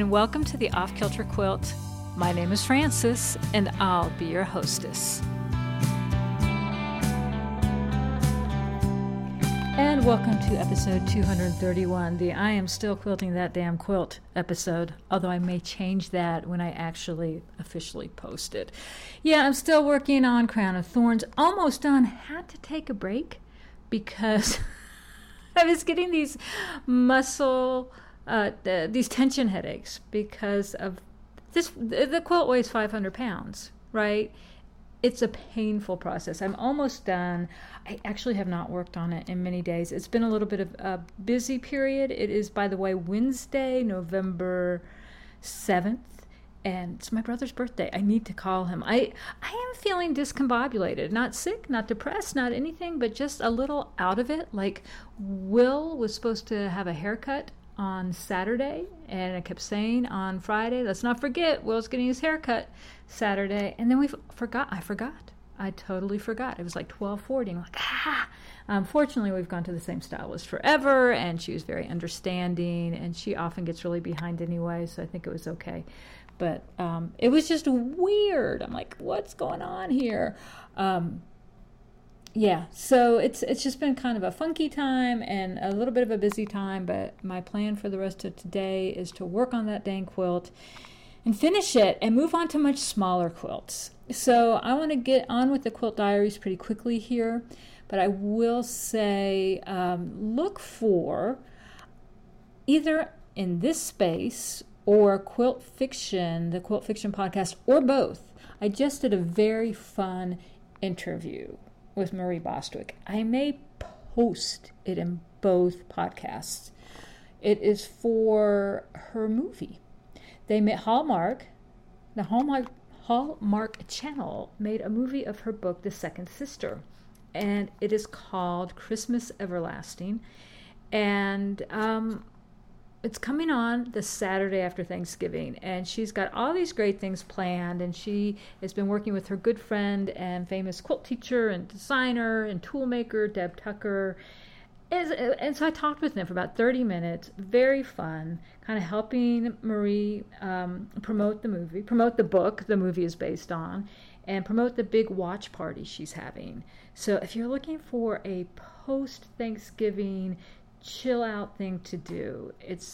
and welcome to the Off Kilter Quilt. My name is Frances, and I'll be your hostess. And welcome to episode 231, the I Am Still Quilting That Damn Quilt episode, although I may change that when I actually officially post it. Yeah, I'm still working on Crown of Thorns, almost done. Had to take a break because I was getting these these tension headaches because of this. The quilt weighs 500 pounds, right? It's a painful process. I'm almost done. I actually have not worked on it in many days. It's been a little bit of a busy period. It is, by the way, Wednesday, November 7th, and it's my brother's birthday. I need to call him. I am feeling discombobulated. Not sick, not depressed, not anything, but just a little out of it. Like, Will was supposed to have a haircut on Saturday, and I kept saying on Friday, let's not forget, Will's getting his haircut Saturday, and then I totally forgot. It was like 12:40, and I'm like, Fortunately, we've gone to the same stylist forever, and she was very understanding, and she often gets really behind anyway, so I think it was okay. But it was just weird. I'm like, what's going on here? Yeah, so it's just been kind of a funky time and a little bit of a busy time, but my plan for the rest of today is to work on that dang quilt and finish it and move on to much smaller quilts. So I want to get on with the quilt diaries pretty quickly here, but I will say look for either in this space or Quilt Fiction, the Quilt Fiction podcast, or both. I just did a very fun interview with Marie Bostwick. I may post it in both podcasts. It is for her movie. They made the Hallmark Channel made a movie of her book, The Second Sister, and it is called Christmas Everlasting, and it's coming on the Saturday after Thanksgiving, and she's got all these great things planned, and she has been working with her good friend and famous quilt teacher and designer and toolmaker, Deb Tucker. And so I talked with them for about 30 minutes, very fun, kind of helping Marie promote the book the movie is based on, and promote the big watch party she's having. So if you're looking for a post-Thanksgiving chill out thing to do, it's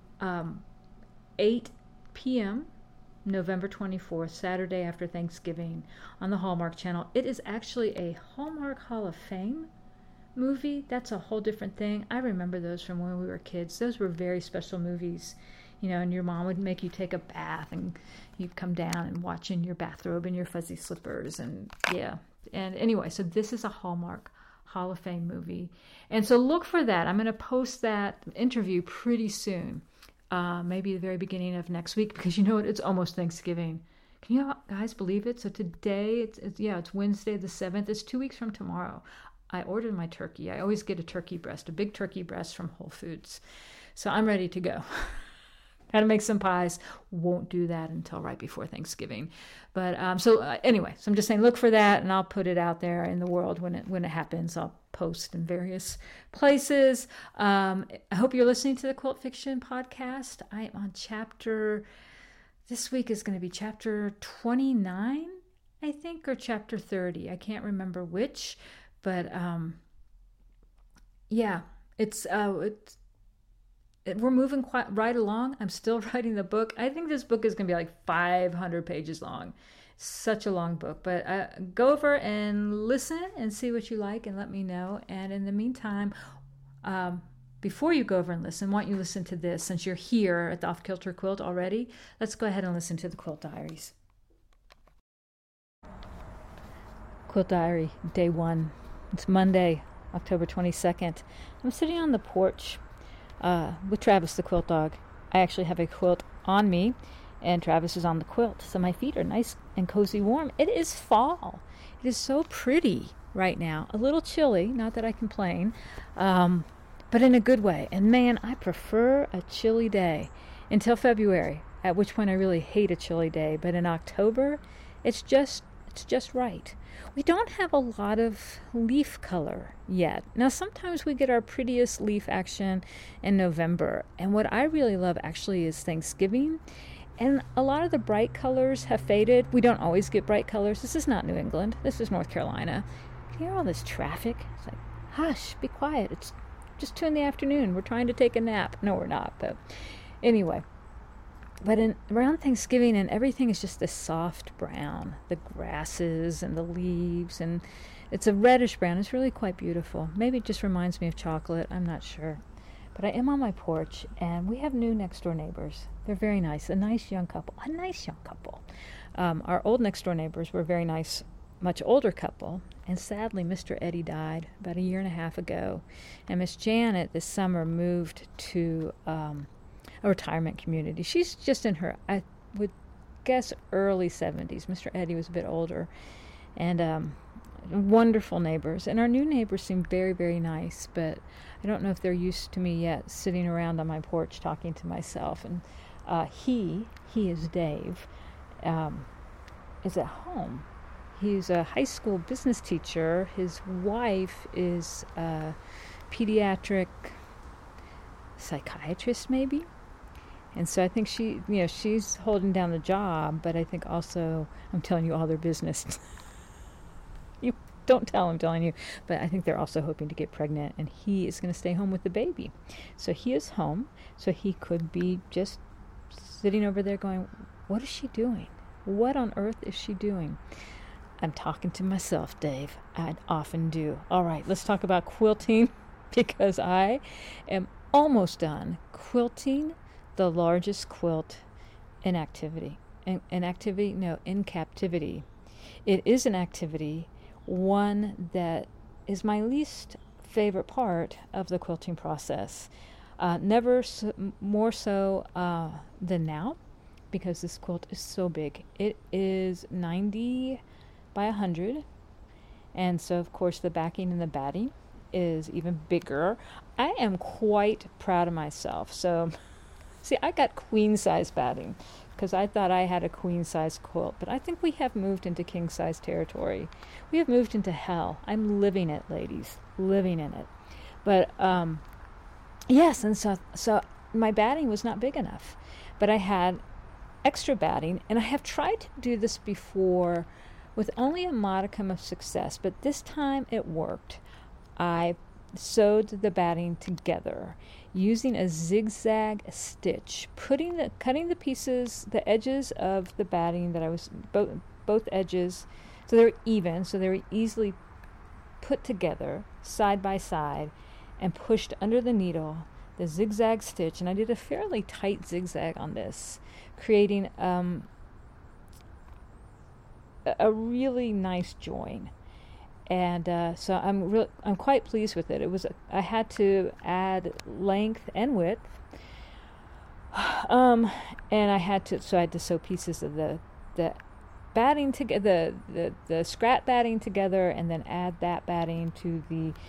8 p.m. November 24th, Saturday after Thanksgiving, on the Hallmark Channel. It is actually a Hallmark Hall of Fame movie. That's a whole different thing. I remember those from when we were kids. Those were very special movies, and your mom would make you take a bath, and you'd come down and watch in your bathrobe and your fuzzy slippers, and yeah. And anyway, so this is a Hallmark Hall of Fame movie. And so look for that. I'm going to post that interview pretty soon, maybe the very beginning of next week, because you know what? It's almost Thanksgiving. Can you guys believe it? So today, it's Wednesday the 7th. It's 2 weeks from tomorrow. I ordered my turkey. I always get a turkey breast, a big turkey breast from Whole Foods. So I'm ready to go. Got to make some pies. Won't do that until right before Thanksgiving. But anyway, so I'm just saying, look for that, and I'll put it out there in the world when it happens. I'll post in various places. I hope you're listening to the Quilt Fiction podcast. I am on this week is going to be chapter 29, I think, or chapter 30. I can't remember which, but yeah, we're moving quite right along. I'm still writing the book. I think this book is going to be like 500 pages long. Such a long book. But go over and listen and see what you like and let me know. And in the meantime, before you go over and listen, why don't you listen to this? Since you're here at the Off Kilter Quilt already, let's go ahead and listen to the Quilt Diaries. Quilt Diary, Day 1. It's Monday, October 22nd. I'm sitting on the porch with Travis, the quilt dog. I actually have a quilt on me, and Travis is on the quilt, so my feet are nice and cozy warm. It is fall. It is so pretty right now. A little chilly, not that I complain, but in a good way. And man, I prefer a chilly day until February, at which point I really hate a chilly day. But in October, it's just It's just right. We don't have a lot of leaf color yet. Now, sometimes we get our prettiest leaf action in November. And what I really love actually is Thanksgiving. And a lot of the bright colors have faded. We don't always get bright colors. This is not New England. This is North Carolina. You hear all this traffic? It's like, hush, be quiet. It's just 2 p.m. We're trying to take a nap. No, we're not. But anyway. But around Thanksgiving, and everything is just this soft brown. The grasses and the leaves, and it's a reddish brown. It's really quite beautiful. Maybe it just reminds me of chocolate. I'm not sure. But I am on my porch, and we have new next-door neighbors. They're very nice. A nice young couple. Our old next-door neighbors were very nice, much older couple. And sadly, Mr. Eddie died about 1.5 years ago. And Miss Janet this summer moved to a retirement community. She's just in her, I would guess, early 70s. Mr. Eddie was a bit older. And wonderful neighbors. And our new neighbors seem very, very nice, but I don't know if they're used to me yet, sitting around on my porch talking to myself. And he is Dave, is at home. He's a high school business teacher. His wife is a pediatric psychiatrist, maybe. And so I think she's holding down the job, but I think also, I'm telling you all their business. You don't tell I'm telling you, but I think they're also hoping to get pregnant, and he is going to stay home with the baby. So he is home, so he could be just sitting over there going, what is she doing? What on earth is she doing? I'm talking to myself, Dave. I often do. All right, let's talk about quilting, because I am almost done quilting the largest quilt in activity. In captivity. It is an activity, one that is my least favorite part of the quilting process. Never more so than now, because this quilt is so big. It is 90 by 100, and so of course the backing and the batting is even bigger. I am quite proud of myself. So see, I got queen size batting because I thought I had a queen size quilt, but I think we have moved into king size territory. We have moved into hell. I'm living it, ladies, living in it. But yes, and so my batting was not big enough, but I had extra batting, and I have tried to do this before with only a modicum of success, but this time it worked. I sewed the batting together using a zigzag stitch, cutting the pieces, the edges of the batting that I was both edges, so they were even, so they were easily put together side by side, and pushed under the needle the zigzag stitch. And I did a fairly tight zigzag on this, creating a really nice join. And so I'm quite pleased with it. I had to add length and width, and I had to sew pieces of the batting together, the scrap batting together, and then add that batting to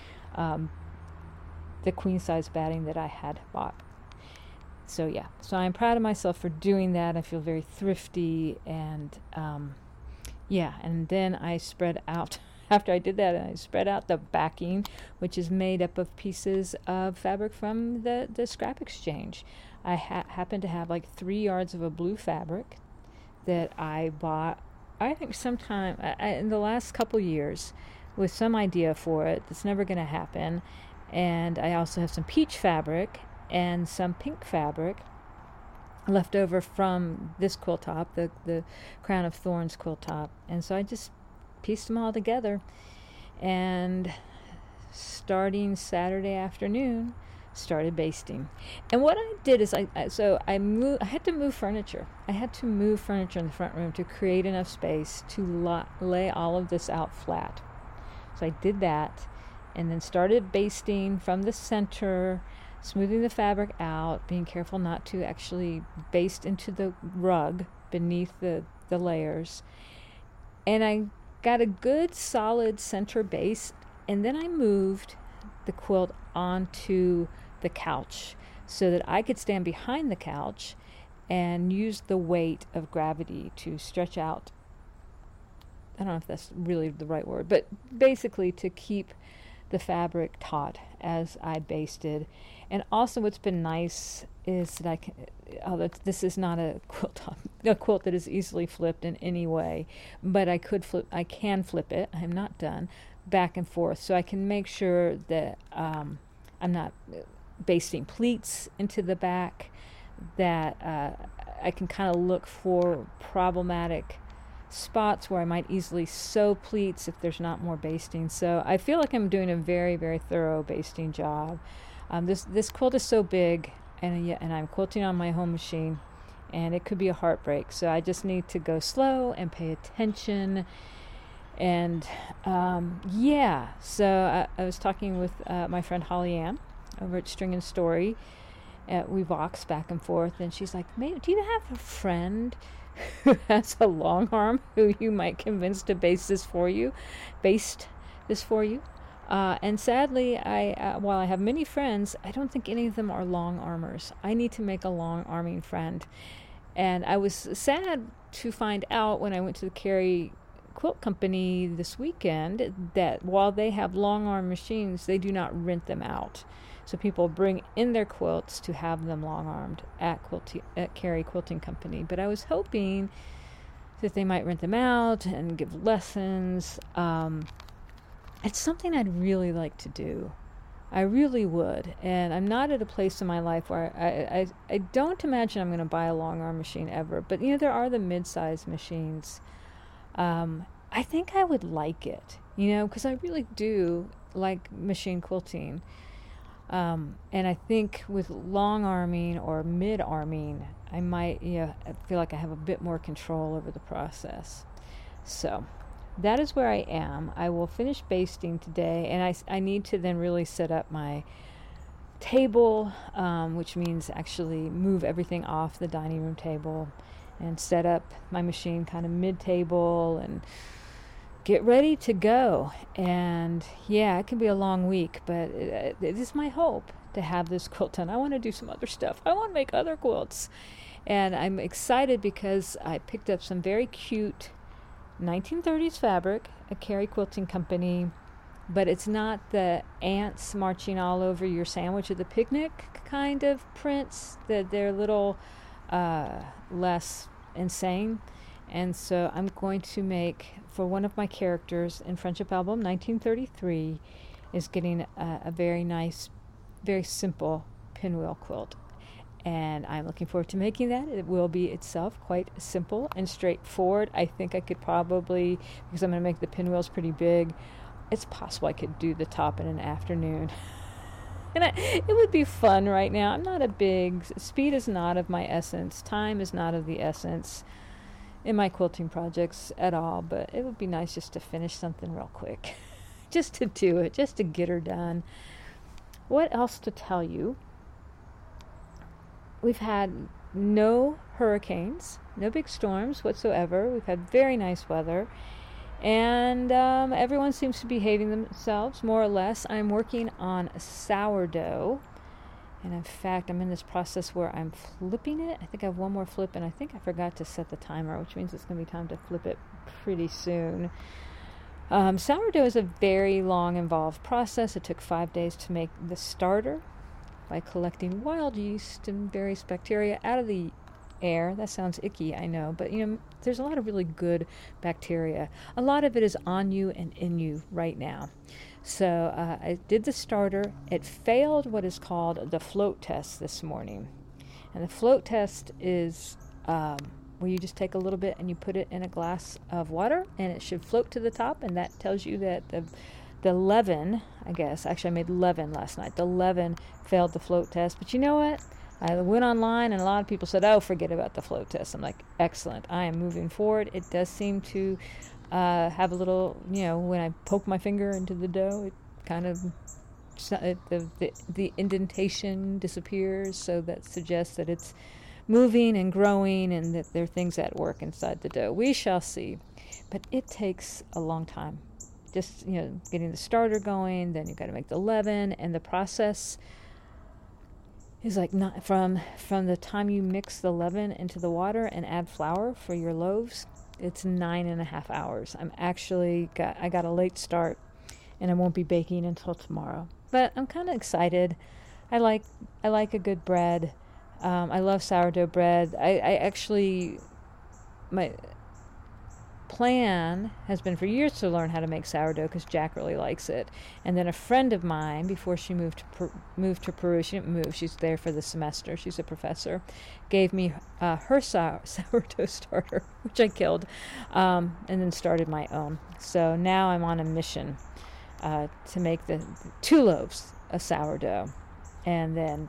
the queen size batting that I had bought. So yeah, so I'm proud of myself for doing that. I feel very thrifty, and and then I spread out. After I did that, I spread out the backing, which is made up of pieces of fabric from the scrap exchange. I happen to have like 3 yards of a blue fabric that I bought, I think sometime in the last couple years, with some idea for it that's never going to happen. And I also have some peach fabric and some pink fabric left over from this quilt top, the Crown of Thorns quilt top. And so I just pieced them all together, and starting Saturday afternoon, started basting. And what I did is I had to move furniture. I had to move furniture in the front room to create enough space to lay all of this out flat. So I did that, and then started basting from the center, smoothing the fabric out, being careful not to actually baste into the rug beneath the layers. And I got a good solid center base, and then I moved the quilt onto the couch so that I could stand behind the couch and use the weight of gravity to stretch out I don't know if that's really the right word, but basically to keep the fabric taut as I basted. And also what's been nice is that I can, although this is not a quilt that is easily flipped in any way, but I can flip it, I'm not done, back and forth, so I can make sure that I'm not basting pleats into the back, that I can kind of look for problematic spots where I might easily sew pleats if there's not more basting. So I feel like I'm doing a very, very thorough basting job. This quilt is so big, and I'm quilting on my home machine, and it could be a heartbreak. So I just need to go slow and pay attention. And so I was talking with my friend Holly Ann over at String and Story. We vox back and forth, and she's like, do you have a friend who has a long arm who you might convince to baste this for you? And sadly, while I have many friends, I don't think any of them are long armers. I need to make a long arming friend. And I was sad to find out when I went to the Cary Quilt Company this weekend that while they have long arm machines, they do not rent them out. So people bring in their quilts to have them long armed at Cary Quilting Company. But I was hoping that they might rent them out and give lessons. It's something I'd really like to do. I really would. And I'm not at a place in my life where I don't imagine I'm going to buy a long arm machine ever. But, there are the mid-sized machines. I think I would like it, because I really do like machine quilting. And I think with long arming or mid arming, I might, I feel like I have a bit more control over the process. So that is where I am. I will finish basting today, and I need to then really set up my table, which means actually move everything off the dining room table and set up my machine kind of mid-table and get ready to go. And it can be a long week, but it is my hope to have this quilt done. I want to do some other stuff. I want to make other quilts. And I'm excited because I picked up some very cute 1930s fabric at Cary Quilting Company, but it's not the ants marching all over your sandwich at the picnic kind of prints. They're a little less insane. And so I'm going to make, for one of my characters in Friendship Album 1933, is getting a very nice, very simple pinwheel quilt. And I'm looking forward to making that. It will be itself quite simple and straightforward. I think I could probably, because I'm going to make the pinwheels pretty big, it's possible I could do the top in an afternoon. And it would be fun right now. I'm not speed is not of my essence. Time is not of the essence in my quilting projects at all, but it would be nice just to finish something real quick. Just to do it, just to get her done. What else to tell you? We've had no hurricanes, no big storms whatsoever. We've had very nice weather, and everyone seems to be behaving themselves more or less. I'm working on sourdough, and in fact I'm in this process where I'm flipping it. I think I have one more flip, and I think I forgot to set the timer, which means it's going to be time to flip it pretty soon. Sourdough is a very long, involved process. It took 5 days to make the starter by collecting wild yeast and various bacteria out of the air. That sounds icky, I know, but there's a lot of really good bacteria. A lot of it is on you and in you right now. So I did the starter. It failed what is called the float test this morning. And the float test is where you just take a little bit and you put it in a glass of water, and it should float to the top, and that tells you that the leaven, I guess, actually I made leaven last night. The leaven failed the float test. But you know what? I went online and a lot of people said, forget about the float test. I'm like, excellent. I am moving forward. It does seem to have a little, when I poke my finger into the dough, it kind of, the indentation disappears. So that suggests that it's moving and growing and that there are things at work inside the dough. We shall see. But it takes a long time. Just, getting the starter going, then you've got to make the leaven, and the process is like not from the time you mix the leaven into the water and add flour for your loaves. It's 9.5 hours. I got a late start, and I won't be baking until tomorrow. But I'm kind of excited. I like a good bread. I love sourdough bread. I actually, my plan has been for years to learn how to make sourdough because Jack really likes it. And then a friend of mine, before she moved to Peru, she didn't move, she's there for the semester, she's a professor, gave me her sourdough starter, which I killed, and then started my own. So now I'm on a mission to make the 2 loaves of sourdough, and then,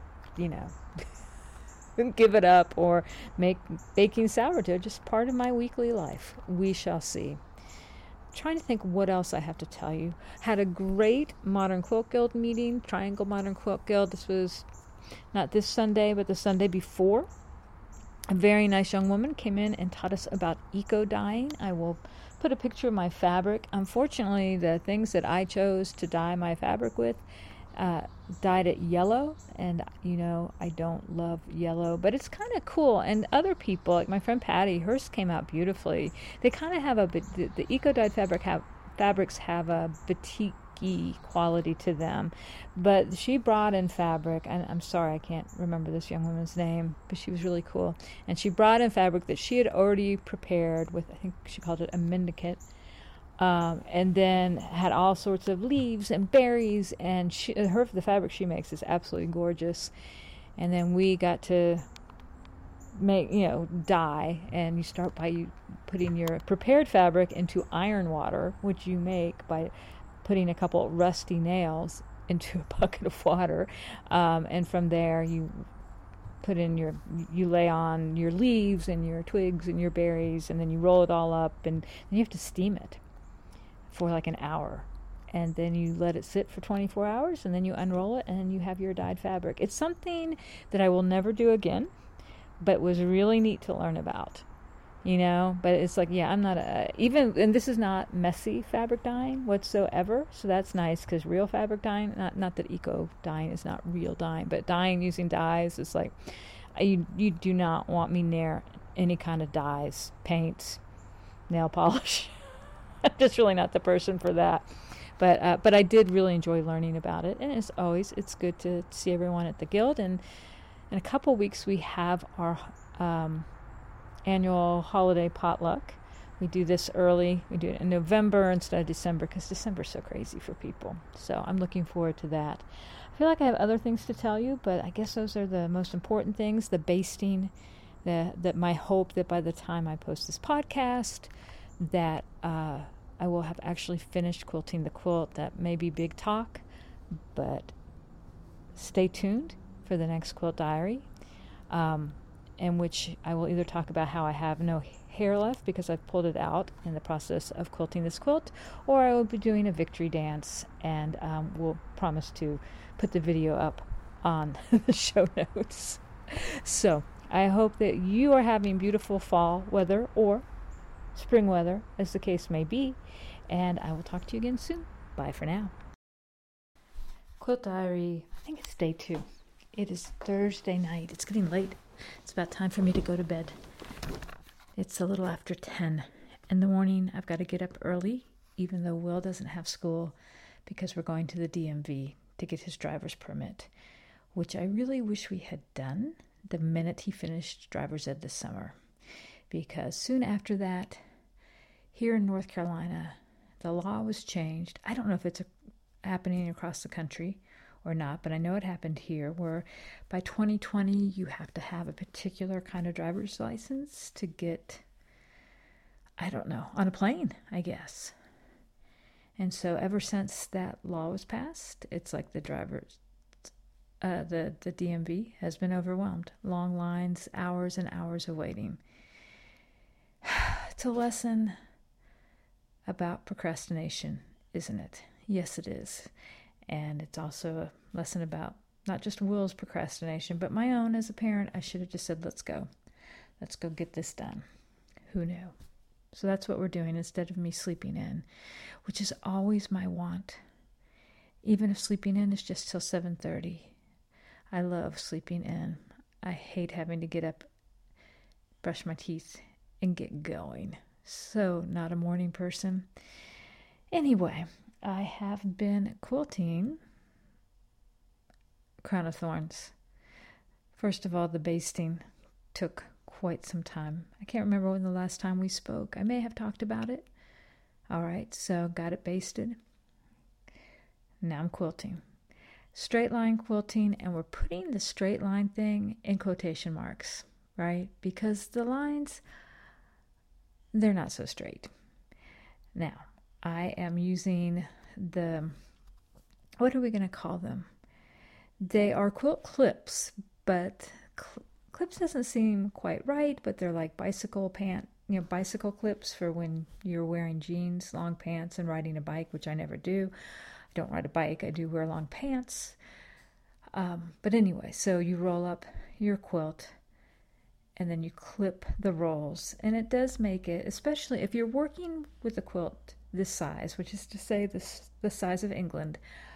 give it up or make baking sourdough just part of my weekly life. We shall see. I'm trying to think what else I have to tell you. Had a great Modern Quilt Guild meeting, Triangle Modern Quilt Guild. This was not this Sunday, but the Sunday before. A very nice young woman came in and taught us about eco-dyeing. I will put a picture of my fabric. Unfortunately, the things that I chose to dye my fabric with dyed it yellow, and I don't love yellow, but it's kind of cool. And other people, like my friend Patty, hers came out beautifully. They kind of have the eco-dyed fabrics have a batik-y quality to them, but she brought in fabric, and I'm sorry I can't remember this young woman's name, but she was really cool, and she brought in fabric that she had already prepared with, I think she called it a mendicant. And then had all sorts of leaves and berries, and the fabric she makes is absolutely gorgeous. And then we got to make, dye, and you start by putting your prepared fabric into iron water, which you make by putting a couple rusty nails into a bucket of water, and from there you lay on your leaves and your twigs and your berries, and then you roll it all up, and then you have to steam it for like an hour, and then you let it sit for 24 hours, and then you unroll it, and you have your dyed fabric. It's something that I will never do again, but was really neat to learn about, but it's like, I'm not and this is not messy fabric dyeing whatsoever, so that's nice, because real fabric dyeing, not that eco dyeing is not real dyeing, but dyeing using dyes is like, you do not want me near any kind of dyes, paints, nail polish. I'm just really not the person for that. But I did really enjoy learning about it. And as always, it's good to see everyone at the Guild. And in a couple weeks, we have our annual holiday potluck. We do this early. We do it in November instead of December, because December's so crazy for people. So I'm looking forward to that. I feel like I have other things to tell you, but I guess those are the most important things. The basting, that my hope that by the time I post this podcast, that I will have actually finished quilting the quilt. That may be big talk, but stay tuned for the next quilt diary, in which I will either talk about how I have no hair left because I've pulled it out in the process of quilting this quilt, or I will be doing a victory dance, and we'll promise to put the video up on the show notes. So I hope that you are having beautiful fall weather or spring weather, as the case may be, and I will talk to you again soon. Bye for now. Quilt diary, I think it's day 2. It is Thursday night. It's getting late. It's about time for me to go to bed. It's a little after 10 in the morning. I've got to get up early, even though Will doesn't have school, because we're going to the DMV to get his driver's permit, which I really wish we had done the minute he finished driver's ed this summer. Because soon after that, here in North Carolina, the law was changed. I don't know if it's happening across the country or not, but I know it happened here, where by 2020, you have to have a particular kind of driver's license to get, I don't know, on a plane, I guess. And so ever since that law was passed, it's like the DMV has been overwhelmed. Long lines, hours and hours of waiting. It's a lesson about procrastination, isn't it? Yes, it is. And it's also a lesson about not just Will's procrastination, but my own as a parent. I should have just said, let's go get this done. Who knew? So that's what we're doing instead of me sleeping in, which is always my want. Even if sleeping in is just till 7:30. I love sleeping in. I hate having to get up, brush my teeth, and get going. So not a morning person. Anyway, I have been quilting Crown of Thorns. First of all, the basting took quite some time. I can't remember when the last time we spoke. I may have talked about it. All right, so got it basted. Now I'm quilting. Straight line quilting, and we're putting the straight line thing in quotation marks, right? Because the lines, they're not so straight. Now, I am using what are we going to call them? They are quilt clips, but clips doesn't seem quite right, but they're like bicycle clips for when you're wearing jeans, long pants, and riding a bike, which I never do. I don't ride a bike. I do wear long pants. But anyway, so you roll up your quilt and then you clip the rolls. And it does make it, especially if you're working with a quilt this size, which is to say the size of England,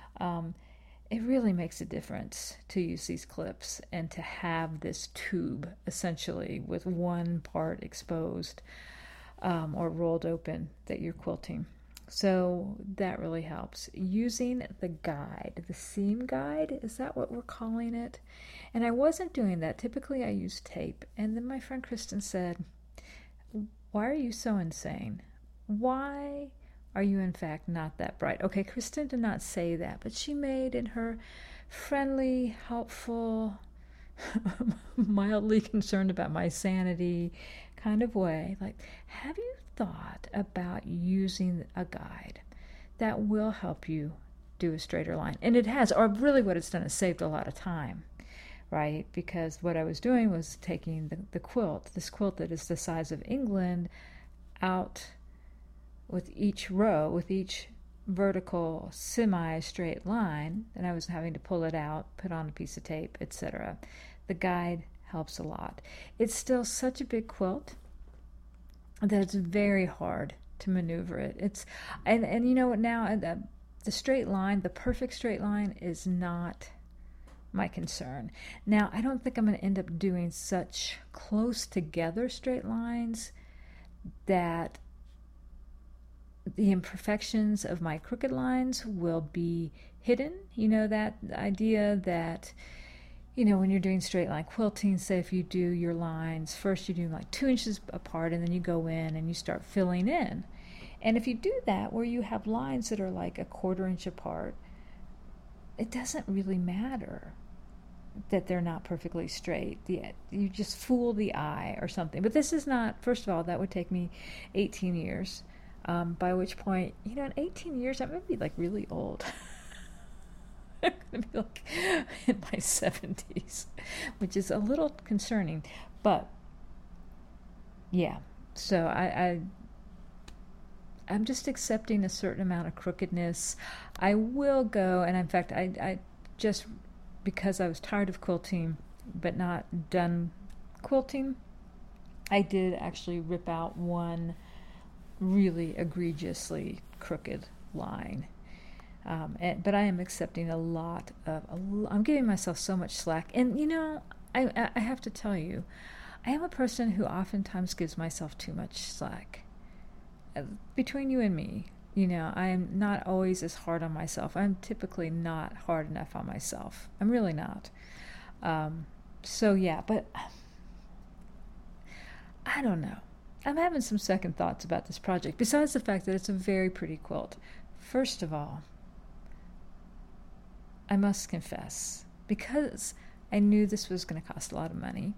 it really makes a difference to use these clips and to have this tube essentially with one part exposed or rolled open that you're quilting. So that really helps. Using the guide, the seam guide, is that what we're calling it? And I wasn't doing that. Typically I use tape. And then my friend Kristen said, "Why are you so insane? Why are you in fact not that bright?" Okay, Kristen did not say that, but she made in her friendly, helpful, mildly concerned about my sanity kind of way, like, have you thought about using a guide that will help you do a straighter line? And it has, or really what it's done is saved a lot of time, right? Because what I was doing was taking the quilt, this quilt that is the size of England, out with each row, with each vertical semi-straight line, and I was having to pull it out, put on a piece of tape, etc. The guide helps a lot. It's still such a big quilt that it's very hard to maneuver it. It's and you know what, now the straight line, the perfect straight line, is not my concern. Now I don't think I'm going to end up doing such close together straight lines that the imperfections of my crooked lines will be hidden. You know, that idea that, you know, when you're doing straight line quilting, say if you do your lines, first you do like 2 inches apart and then you go in and you start filling in. And if you do that where you have lines that are like a 1/4 inch apart, it doesn't really matter that they're not perfectly straight. You just fool the eye or something. But this is not, first of all, that would take me 18 years. By which point, you know, in 18 years, I'm going to be like really old. I'm going to be like in my 70s, which is a little concerning. But yeah, so I'm just accepting a certain amount of crookedness. I will go, and in fact, I just, because I was tired of quilting, but not done quilting, I did actually rip out one really egregiously crooked line. But I am accepting a lot of, I'm giving myself so much slack. And, you know, I have to tell you, I am a person who oftentimes gives myself too much slack. Between you and me, you know, I am not always as hard on myself. I'm typically not hard enough on myself. I'm really not. So, yeah, but I don't know. I'm having some second thoughts about this project, besides the fact that it's a very pretty quilt. First of all, I must confess, because I knew this was going to cost a lot of money,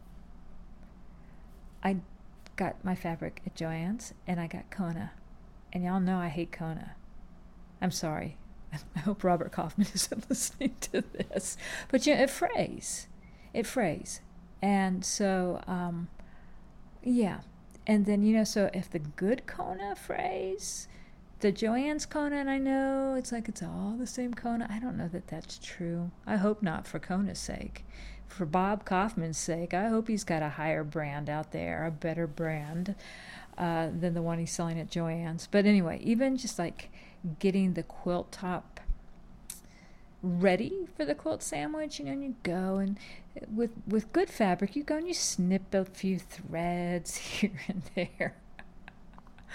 I got my fabric at Joann's, and I got Kona. And y'all know I hate Kona. I'm sorry. I hope Robert Kaufman isn't listening to this. But, you know, it frays. It frays. And so, yeah. And then, you know, so if the good Kona frays, the Joann's Kona, and I know it's like it's all the same Kona. I don't know that that's true. I hope not, for Kona's sake. For Bob Kaufman's sake, I hope he's got a higher brand out there, a better brand than the one he's selling at Joann's. But anyway, even just like getting the quilt top ready for the quilt sandwich, you know, and you go and with good fabric, you go and you snip a few threads here and there.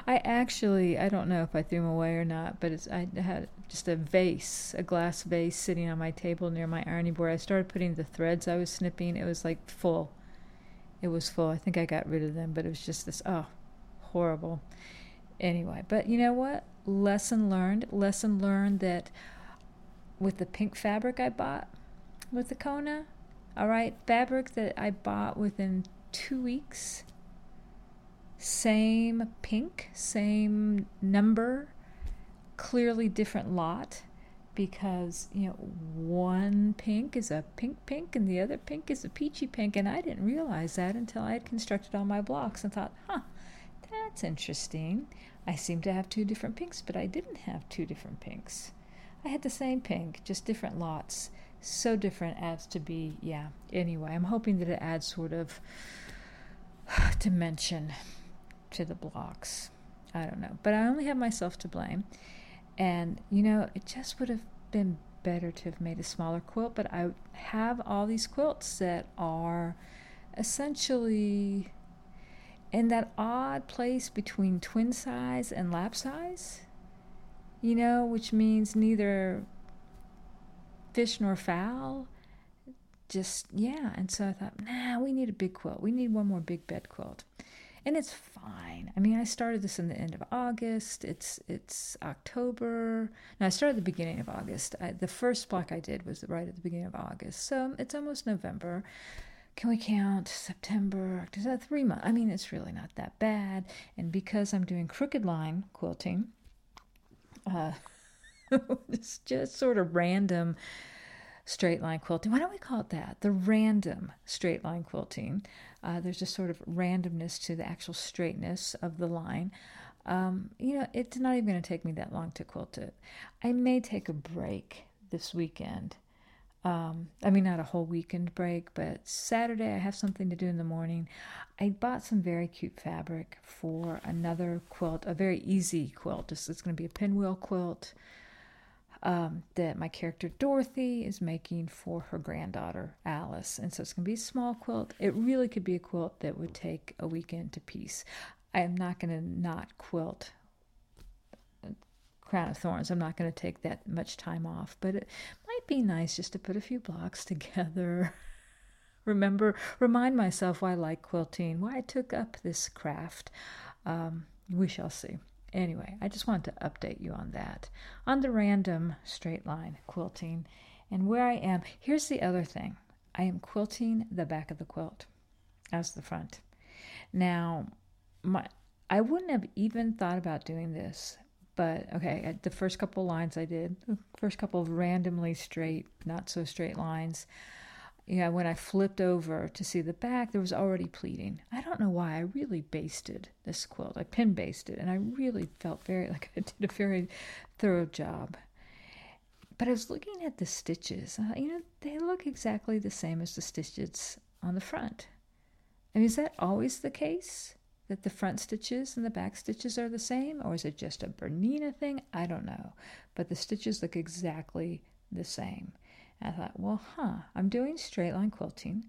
I don't know if I threw them away or not, but I had just a vase, a glass vase sitting on my table near my ironing board. I started putting the threads I was snipping. It was like full. It was full. I think I got rid of them, but it was just this, horrible. Anyway, but you know what? Lesson learned. Lesson learned that with the pink fabric I bought with the Kona, all right, fabric that I bought within 2 weeks, same pink, same number, clearly different lot, because one pink is a pink and the other pink is a peachy pink, and I didn't realize that until I had constructed all my blocks and thought, that's interesting. I seem to have 2 different pinks, but I didn't have 2 different pinks. I had the same pink, just different lots. So different as to be, Anyway, I'm hoping that it adds sort of dimension to the blocks. I don't know. But I only have myself to blame. And, it just would have been better to have made a smaller quilt, but I have all these quilts that are essentially in that odd place between twin size and lap size, which means neither fish nor fowl. And so I thought, we need a big quilt. We need one more big bed quilt. And it's fine. I mean, I started this in the end of August. It's October. No, I started at the beginning of August. The first block I did was right at the beginning of August. So it's almost November. Can we count September? 3 months. I mean, it's really not that bad. And because I'm doing crooked line quilting, it's just sort of random straight line quilting. Why don't we call it that? The random straight line quilting. There's just sort of randomness to the actual straightness of the line. It's not even going to take me that long to quilt it. I may take a break this weekend. Not a whole weekend break, but Saturday I have something to do in the morning. I bought some very cute fabric for another quilt, a very easy quilt. It's going to be a pinwheel quilt that my character Dorothy is making for her granddaughter Alice. And so it's going to be a small quilt. It really could be a quilt that would take a weekend to piece. I am not going to not quilt Crown of Thorns. I'm not going to take that much time off, but it might be nice just to put a few blocks together. Remind myself why I like quilting, why I took up this craft. We shall see. Anyway, I just wanted to update you on that. On the random straight line quilting and where I am. Here's the other thing. I am quilting the back of the quilt as the front. Now, I wouldn't have even thought about doing this, but okay, the first couple lines I did, the first couple of randomly straight, not so straight lines, when I flipped over to see the back, there was already pleating. I don't know why. I really basted this quilt. I pin basted, and I really felt I did a very thorough job. But I was looking at the stitches. They look exactly the same as the stitches on the front. I mean, is that always the case? That the front stitches and the back stitches are the same? Or is it just a Bernina thing? I don't know. But the stitches look exactly the same. And I thought, I'm doing straight line quilting,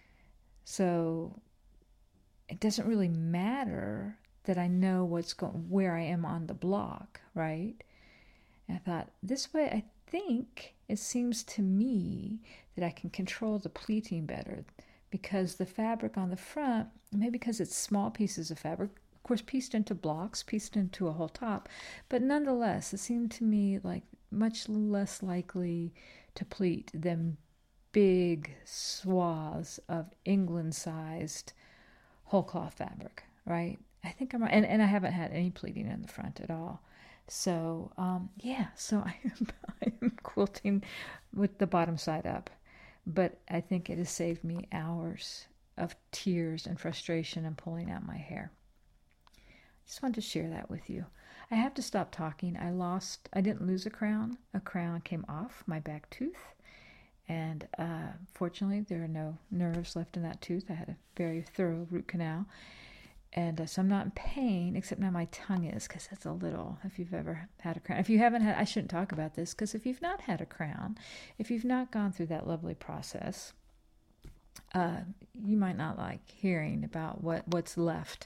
so it doesn't really matter that I know where I am on the block, right? And I thought, this way, I think it seems to me that I can control the pleating better, because the fabric on the front, maybe because it's small pieces of fabric, of course, pieced into blocks, pieced into a whole top, but nonetheless, it seemed to me like much less likely to pleat than big swaths of England-sized whole cloth fabric, right? I think I'm right. And I haven't had any pleating in the front at all. So, so I am quilting with the bottom side up. But I think it has saved me hours of tears and frustration and pulling out my hair. Just wanted to share that with you. I have to stop talking. I didn't lose a crown. A crown came off my back tooth. And fortunately, there are no nerves left in that tooth. I had a very thorough root canal. And so I'm not in pain, except now my tongue is, because it's a little, if you've ever had a crown. If you haven't had, I shouldn't talk about this, because if you've not had a crown, if you've not gone through that lovely process, you might not like hearing about what's left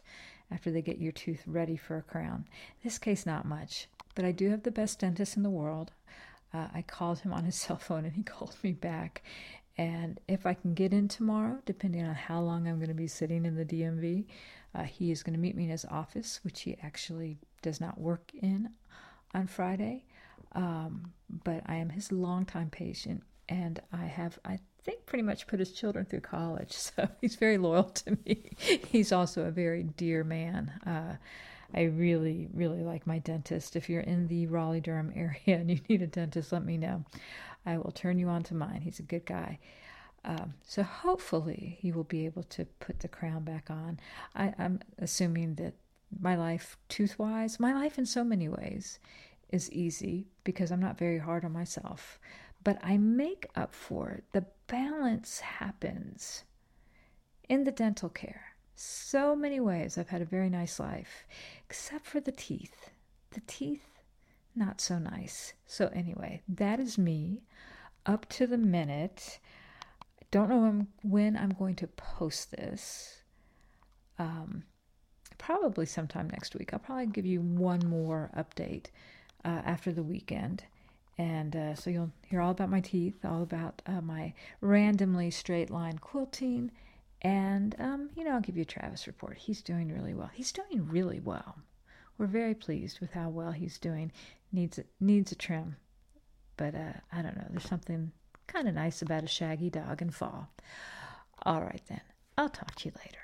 after they get your tooth ready for a crown. In this case, not much, but I do have the best dentist in the world. I called him on his cell phone and he called me back. And if I can get in tomorrow, depending on how long I'm going to be sitting in the DMV, he is going to meet me in his office, which he actually does not work in on Friday. But I am his longtime patient, and I think, pretty much put his children through college. So he's very loyal to me. He's also a very dear man. I really, really like my dentist. If you're in the Raleigh-Durham area and you need a dentist, let me know. I will turn you on to mine. He's a good guy. So hopefully he will be able to put the crown back on. I'm assuming that my life, tooth-wise, my life in so many ways is easy because I'm not very hard on myself. But I make up for it. The balance happens in the dental care. So many ways I've had a very nice life, except for the teeth. The teeth, not so nice. So anyway, that is me up to the minute. I don't know when I'm going to post this. Probably sometime next week. I'll probably give you one more update after the weekend. And so you'll hear all about my teeth, all about my randomly straight line quilting. And, I'll give you a Travis report. He's doing really well. He's doing really well. We're very pleased with how well he's doing. Needs a trim. But I don't know. There's something kind of nice about a shaggy dog in fall. All right, then. I'll talk to you later.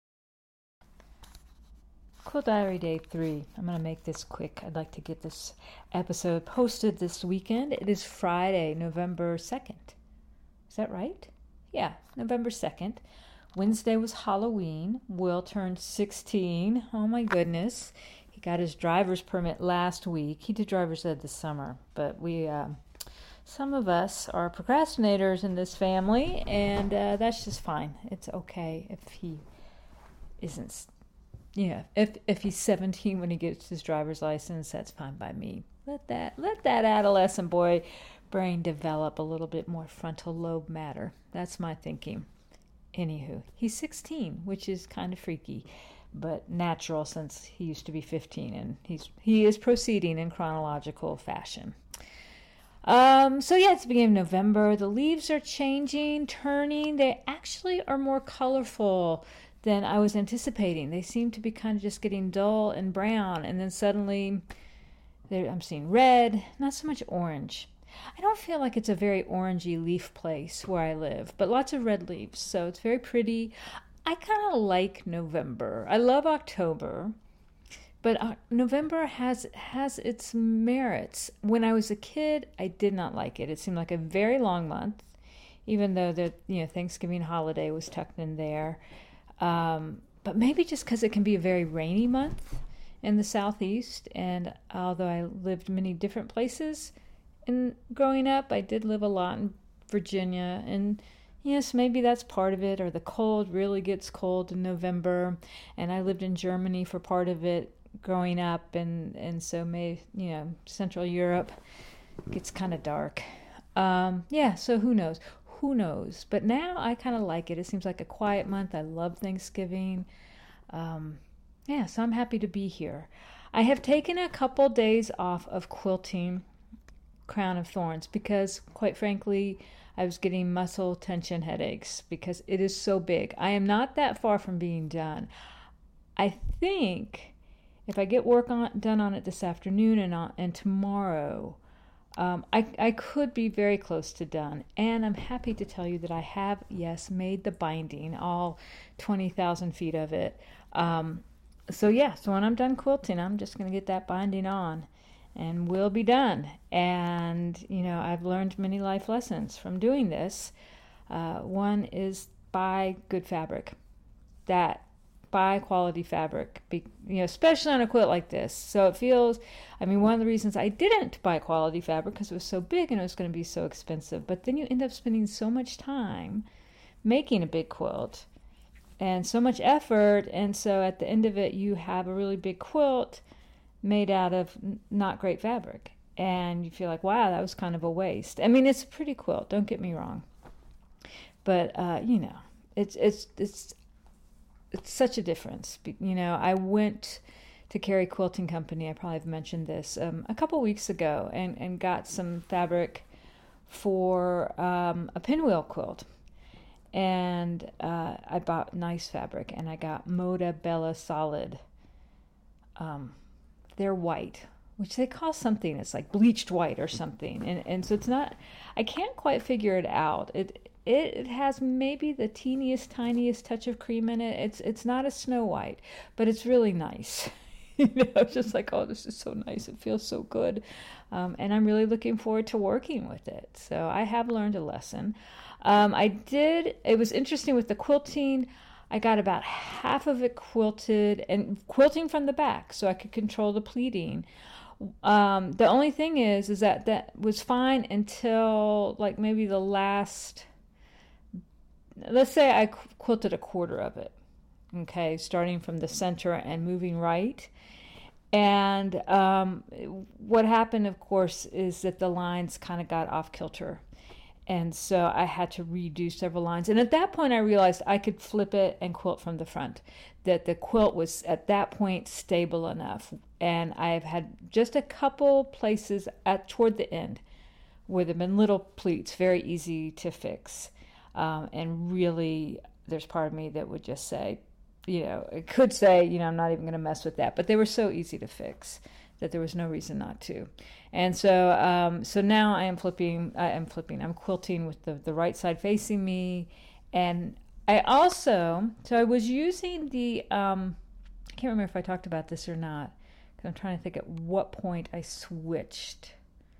Quilt Diary Day 3. I'm going to make this quick. I'd like to get this episode posted this weekend. It is Friday, November 2nd. Is that right? Yeah, November 2nd. Wednesday was Halloween. Will turned 16. Oh my goodness. He got his driver's permit last week. He did driver's ed this summer, but some of us are procrastinators in this family, and that's just fine. It's okay if he isn't. Yeah, if he's 17 when he gets his driver's license, that's fine by me. Let that adolescent boy brain develop a little bit more frontal lobe matter. That's my thinking. Anywho, he's 16, which is kind of freaky, but natural since he used to be 15, and he is proceeding in chronological fashion. So yeah, it's the beginning of November. The leaves are changing, turning. They actually are more colorful than I was anticipating. They seem to be kind of just getting dull and brown, and then suddenly I'm seeing red, not so much orange. I don't feel like it's a very orangey leaf place where I live, but lots of red leaves, so it's very pretty. I kind of like November. I love October, but November has its merits. When I was a kid, I did not like it. It seemed like a very long month, even though the Thanksgiving holiday was tucked in there. But maybe just because it can be a very rainy month in the Southeast, and although I lived many different places growing up, I did live a lot in Virginia, and yes, maybe that's part of it, or the cold really gets cold in November, and I lived in Germany for part of it growing up, and so Central Europe gets kind of dark. So who knows? But now I kind of like it. It seems like a quiet month. I love Thanksgiving. So I'm happy to be here. I have taken a couple days off of quilting Crown of Thorns because, quite frankly, I was getting muscle tension headaches because it is so big. I am not that far from being done. I think if I get work done on it this afternoon and tomorrow, I could be very close to done. And I'm happy to tell you that I have, made the binding, all 20,000 feet of it. So when I'm done quilting, I'm just going to get that binding on and we'll be done. And, I've learned many life lessons from doing this. One is buy good fabric. Buy quality fabric, especially on a quilt like this. So it feels, one of the reasons I didn't buy quality fabric because it was so big and it was going to be so expensive. But then you end up spending so much time making a big quilt and so much effort. And so at the end of it, you have a really big quilt made out of not great fabric. And you feel like, wow, that was kind of a waste. It's a pretty quilt, don't get me wrong. But, it's it's such a difference. I went to Carey Quilting Company. I probably have mentioned this a couple weeks ago, and got some fabric for a pinwheel quilt. And I bought nice fabric, and I got Moda Bella Solid. They're white, which they call something. It's like bleached white or something. And so it's not, I can't quite figure it out. It has maybe the teeniest, tiniest touch of cream in it. It's not a Snow White, but it's really nice. It's just like, oh, this is so nice. It feels so good. And I'm really looking forward to working with it. So I have learned a lesson. It was interesting with the quilting. I got about half of it quilted, and quilting from the back so I could control the pleating. The only thing is that was fine until like maybe the last, let's say I quilted a quarter of it. Okay, starting from the center and moving right. And what happened, of course, is that the lines kind of got off kilter. And so I had to redo several lines. And at that point, I realized I could flip it and quilt from the front, that the quilt was at that point stable enough. And I've had just a couple places toward the end where there have been little pleats, very easy to fix. And really, there's part of me that would just say, it could say, I'm not even going to mess with that. But they were so easy to fix that there was no reason not to. And so now I'm quilting with the right side facing me. And I was using the, I can't remember if I talked about this or not, because I'm trying to think at what point I switched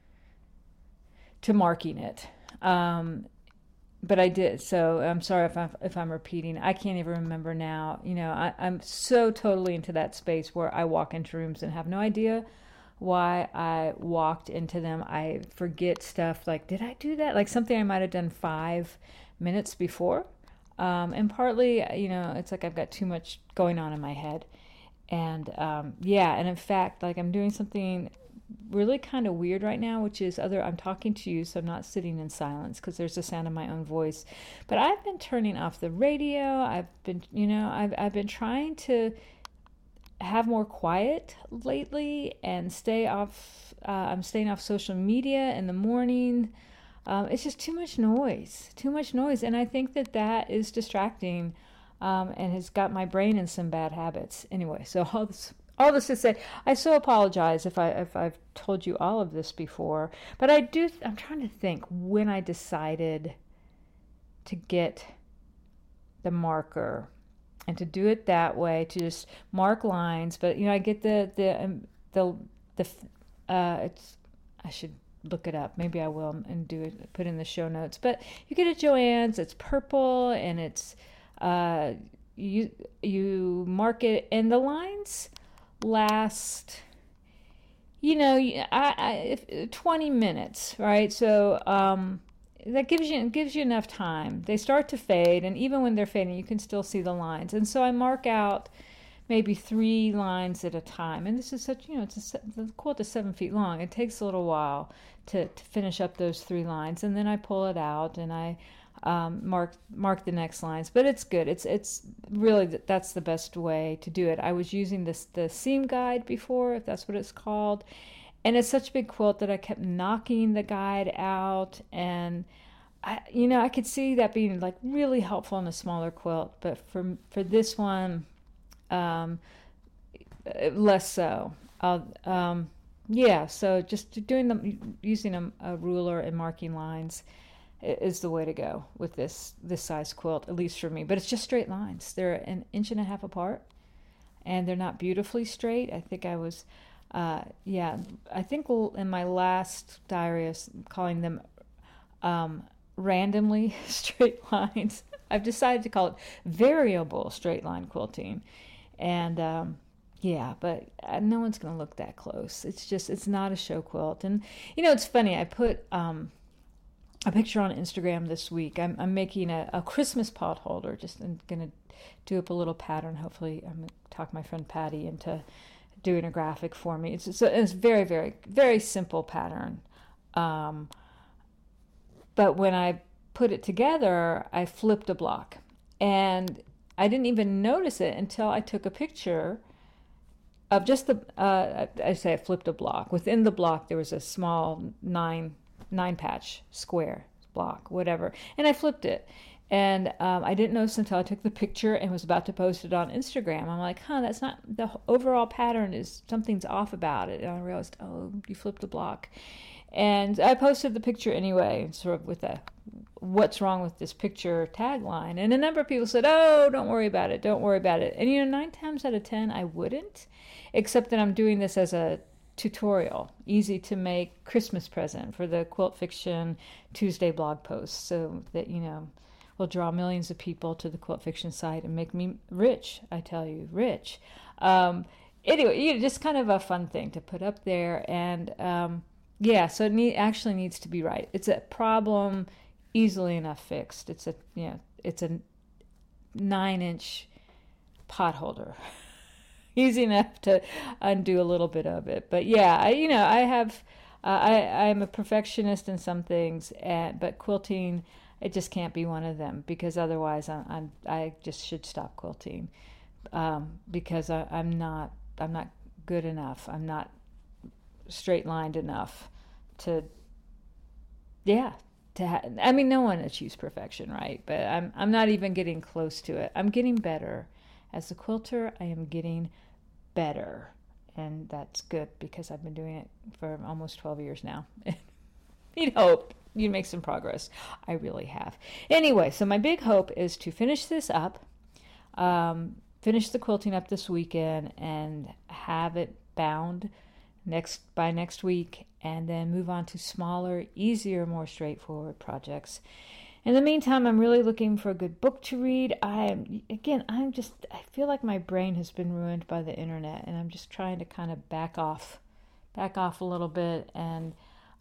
to marking it. But I did, so I'm sorry if I'm repeating. I can't even remember now. I'm so totally into that space where I walk into rooms and have no idea why I walked into them. I forget stuff like, did I do that? Like something I might have done 5 minutes before. And partly, it's like I've got too much going on in my head. And and in fact, like I'm doing something really kind of weird right now, which is I'm talking to you, so I'm not sitting in silence because there's the sound of my own voice. But I've been turning off the radio. I've been trying to have more quiet lately and stay off. I'm staying off social media in the morning. It's just too much noise, and I think that is distracting, and has got my brain in some bad habits. Anyway, so all this to say, I so apologize if I've told you all of this before, but I'm trying to think when I decided to get the marker and to do it that way, to just mark lines. But I get I should look it up. Maybe I will and do it, put in the show notes. But you get at Joann's. It's purple and it's you mark it, and the lines last 20 minutes, right? So that gives you enough time. They start to fade, and even when they're fading, you can still see the lines. And so I mark out maybe 3 lines at a time. And this is such, the quilt is 7 feet long. It takes a little while to finish up those 3 lines, and then I pull it out and I mark the next lines. But it's good. It's really, that's the best way to do it. I was using the seam guide before, if that's what it's called, and it's such a big quilt that I kept knocking the guide out, and I could see that being like really helpful in a smaller quilt, but for this one, less so. So just using a ruler and marking lines is the way to go with this size quilt, at least for me. But it's just straight lines. They're 1.5 inches apart, and they're not beautifully straight. I think I was, I think in my last diary I was calling them randomly straight lines. I've decided to call it variable straight line quilting. And but no one's going to look that close. It's not a show quilt. And, it's funny. I put a picture on Instagram this week. I'm making a Christmas pot holder. Just I'm going to do up a little pattern. Hopefully I'm going to talk my friend Patty into doing a graphic for me. It's very, very, very simple pattern. But when I put it together, I flipped a block. And I didn't even notice it until I took a picture of just the, I flipped a block. Within the block, there was a small nine patch square block, whatever. And I flipped it. And I didn't notice until I took the picture and was about to post it on Instagram. I'm like, that's not, the overall pattern is, something's off about it. And I realized, you flipped the block. And I posted the picture anyway, sort of with a what's wrong with this picture tagline. And a number of people said, don't worry about it. Don't worry about it. And 9 times out of 10, I wouldn't, except that I'm doing this as a tutorial, easy to make Christmas present for the Quilt Fiction Tuesday blog post, so that, will draw millions of people to the Quilt Fiction site and make me rich, I tell you, rich. Anyway, just kind of a fun thing to put up there. And so it actually needs to be right. It's a problem easily enough fixed. It's a 9-inch pot holder. Easy enough to undo a little bit of it. But I'm a perfectionist in some things, but quilting, it just can't be one of them, because otherwise I just should stop quilting, because I'm not good enough. I'm not straight-lined enough to no one achieves perfection, right? But I'm not even getting close to it. I'm getting better. As a quilter, I am getting better. And that's good, because I've been doing it for almost 12 years now. You'd hope you'd make some progress. I really have. Anyway, so my big hope is to finish this up, finish the quilting up this weekend, and have it bound by next week, and then move on to smaller, easier, more straightforward projects. In the meantime, I'm really looking for a good book to read. I feel like my brain has been ruined by the internet, and I'm just trying to kind of back off a little bit, and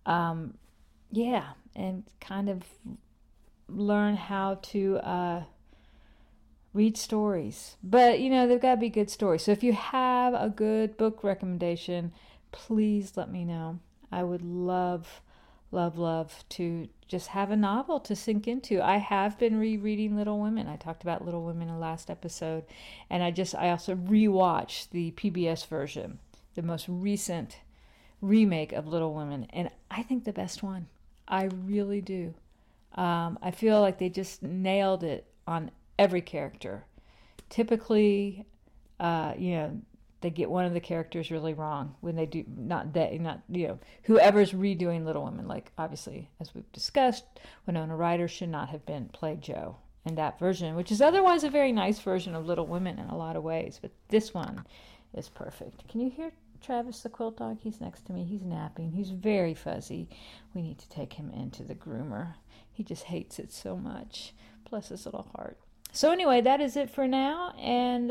and kind of learn how to read stories. But they've got to be good stories. So if you have a good book recommendation, please let me know. I would love to just have a novel to sink into. I have been rereading Little Women. I talked about Little Women in the last episode, and I also rewatched the PBS version, the most recent remake of Little Women, and I think the best one. I really do. I feel like they just nailed it on every character. Typically, they get one of the characters really wrong when they do, whoever's redoing Little Women. Like, obviously, as we've discussed, Winona Ryder should not have played Jo in that version, which is otherwise a very nice version of Little Women in a lot of ways. But this one is perfect. Can you hear Travis the quilt dog? He's next to me. He's napping. He's very fuzzy. We need to take him into the groomer. He just hates it so much. Bless his little heart. So anyway, that is it for now. And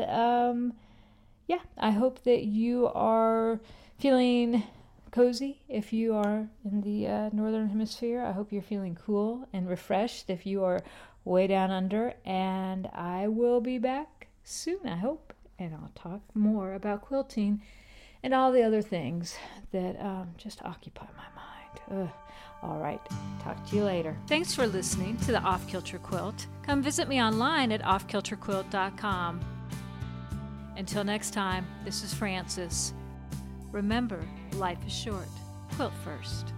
I hope that you are feeling cozy if you are in the Northern Hemisphere. I hope you're feeling cool and refreshed if you are way down under. And I will be back soon, I hope. And I'll talk more about quilting and all the other things that just occupy my mind. All right, talk to you later. Thanks for listening to the Off Kilter Quilt. Come visit me online at offkilterquilt.com. Until next time, this is Frances. Remember, life is short. Quilt first.